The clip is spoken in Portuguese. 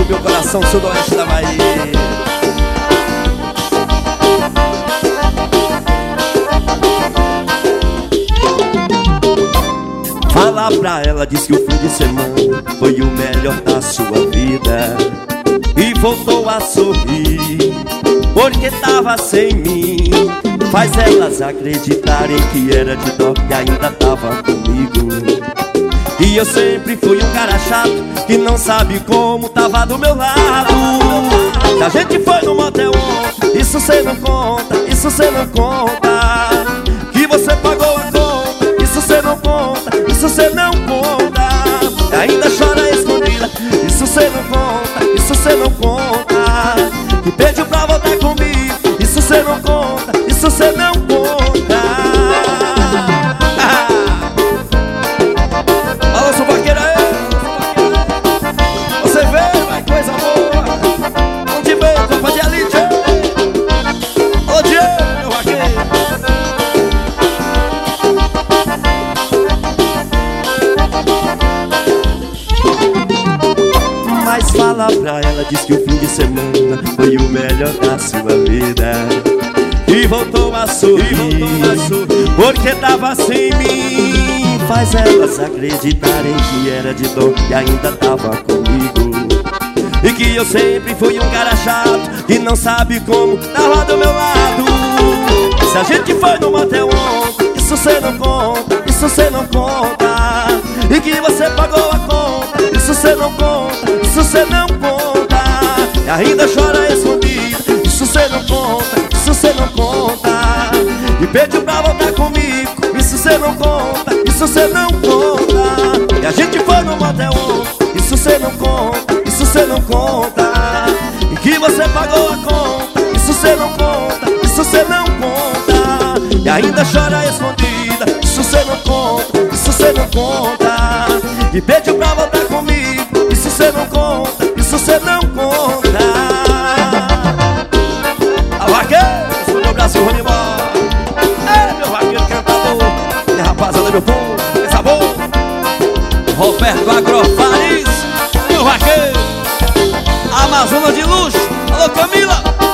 meu coração sudoeste da Bahia. Fala pra ela, diz que o fim de semana foi o melhor da sua vida. E voltou a sorrir, porque tava sem mim. Faz elas acreditarem que era de dó e ainda tava comigo. E eu sempre fui um cara chato que não sabe como tava do meu lado. Que a gente foi no motel ontem, isso cê não conta, isso cê não conta. Que você pagou a conta, isso cê não conta, isso cê não conta. E ainda chora escondida, isso cê não conta, isso cê não conta. Que pediu pra voltar comigo, isso cê não conta, isso cê não conta. Balança o vaqueiro aí, você vê, vai coisa boa. Onde vem, tropa de elite. Ô Diego, meu vaqueiro. Mas fala pra ela, diz que o fim de semana foi o melhor da sua vida. E voltou a sorrir, porque tava sem mim. Faz elas acreditarem que era de dó e ainda tava comigo. E que eu sempre fui um cara chato que não sabe como tava do meu lado. Se a gente foi no motel ontem, isso cê não conta, isso cê não conta. E que você pagou a conta, isso cê não conta, isso cê não conta. E ainda chora escondida, isso cê não conta, isso cê não conta. E pediu pra voltar comigo, isso cê não conta, isso cê não conta. E a gente foi no motel ontem, isso cê não conta, isso cê não conta. E que você pagou a conta, isso cê não conta, isso cê não conta. E ainda chora escondida, isso cê não conta, isso cê não conta. E pediu pra voltar comigo, isso cê não conta, isso cê não conta. A vaqueiro, meu braço vou embora. É meu vaqueiro cantador, minha rapaziada, meu povo, tem sabor. Roberto Agrofares, meu vaqueiro, Amazônia de luxo. Alô Camila.